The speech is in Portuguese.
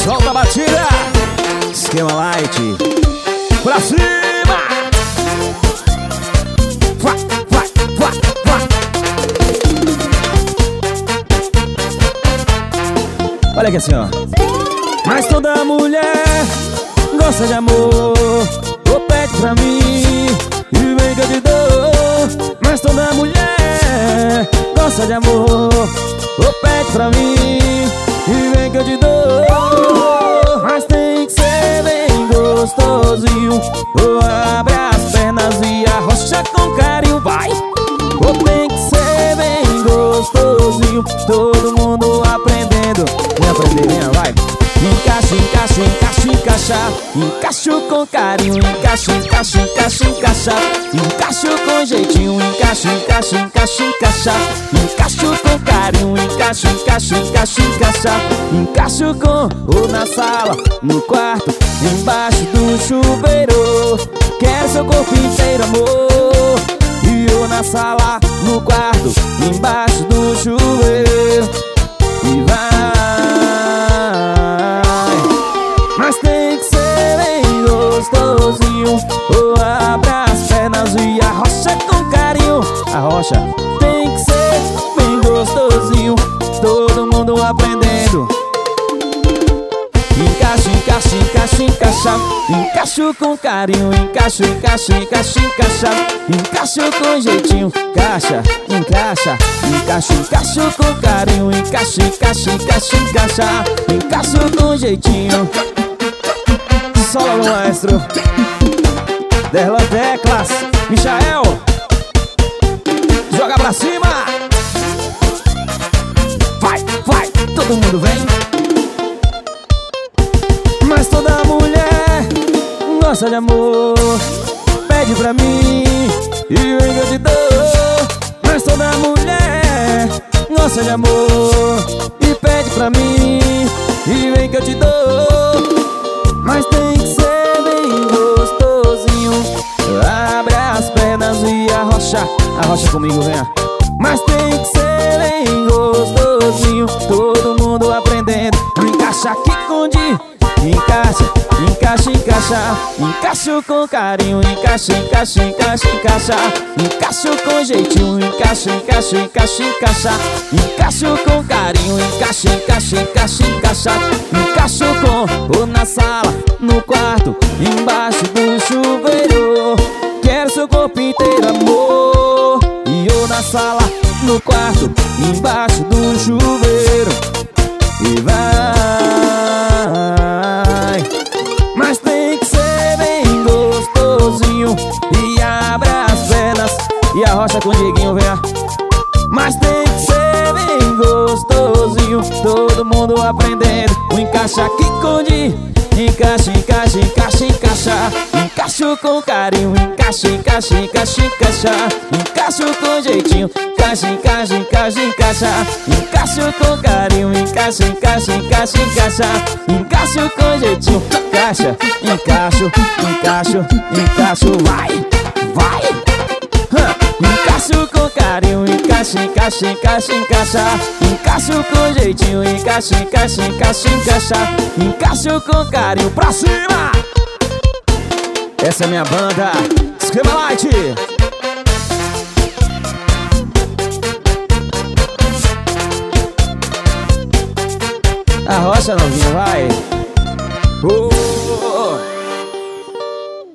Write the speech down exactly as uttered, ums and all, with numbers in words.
Solta a batida. Esquema light. Pra cima. Vai, vai, vai, vai. Olha aqui assim, ó. Mas toda mulher gosta de amor, ou pede pra mim e vem que eu te dou. Mas toda mulher gosta de amor, ou pede pra mim e vem que eu te dou. Mas tem que ser bem gostosinho, ou abre as pernas e arrocha com carinho, vai. Ou tem que ser bem gostosinho, todo mundo aprendendo. Vem aprender, vem, vai. Encaixa, encaixa, encaixa, encaixa. Encaixo com carinho, encaixa, encaixa, encaixa, encaixa. Encaixo com jeitinho, encaixa, encaixa, encaixa, encaixa. Encaixo com carinho, encaixa, encaixa, encaixa, encaixa. Encaixo com ou na sala, no quarto, embaixo do chuveiro. Quero seu corpo inteiro, amor. E eu na sala, no quarto, embaixo do chuveiro. E vai. Mas tem que ser bem gostosinho, ou abre as pernas e arrocha com carinho. Arrocha. Tem que ser bem gostosinho, todo mundo aprendendo. Encaixa, encaixa, encaixa, encaixa. Encaixo com carinho, encaixa, encaixa, encaixa, encaixa. Encaixo com jeitinho, encaixa, encaixa. Encaixo, encaixo com carinho, encaixa, encaixa, encaixa, encaixa. Encaixo com jeitinho. Solo no maestro Derlan Teclas, Michael. Joga pra cima. Vai, vai, todo mundo vem. Mas toda mulher gosta de amor, pede pra mim e vem que eu te dou. Mas toda mulher gosta de amor e pede pra mim e vem que eu te dou. Mas tem que ser bem gostosinho, abre as pernas e arrocha. Arrocha comigo, venha. Mas tem que ser bem gostosinho, todo mundo aprendendo. Encaixa aqui com Di. Encaixa, encaixa, encaixa. Encaixo com carinho, encaixa, encaixa, encaixa, encaixa. Encaixo com jeitinho, encaixa, encaixa, encaixa, encaixa. Encaixo com carinho, encaixa, encaixa, encaixa, encaixa. Encaixo com ou na sala, no quarto, embaixo do chuveiro. Quero seu corpo inteiro, amor. E eu na sala, no quarto, embaixo do chuveiro. E vai. Mas tem que ser bem gostosinho, e abre as pernas e arrocha com o Dieguinho, venha. Mas tem que ser bem gostosinho, todo mundo aprendendo. O encaixa aqui com o Di. Encaixa, encaixa, encaixa, encaixa. Encaixo com carinho, encaixa, encaixa, encaixa, encaixa. Encaixo com jeitinho, encaixa, encaixa, encaixa, encaixa. Encaixo com carinho, encaixa, encaixa, encaixa, encaixa. Encaixo com jeitinho, encaixa, encaixo, encaixo, encaixo, vai, vai. Encaixo com carinho, encaixa, encaixa, encaixa, encaixa. Encaixo com jeitinho, encaixa, encaixa, encaixa, encaixa. Encaixo com carinho, pra cima. Essa é minha banda, Esquema Light. Arrocha, novinha, vai.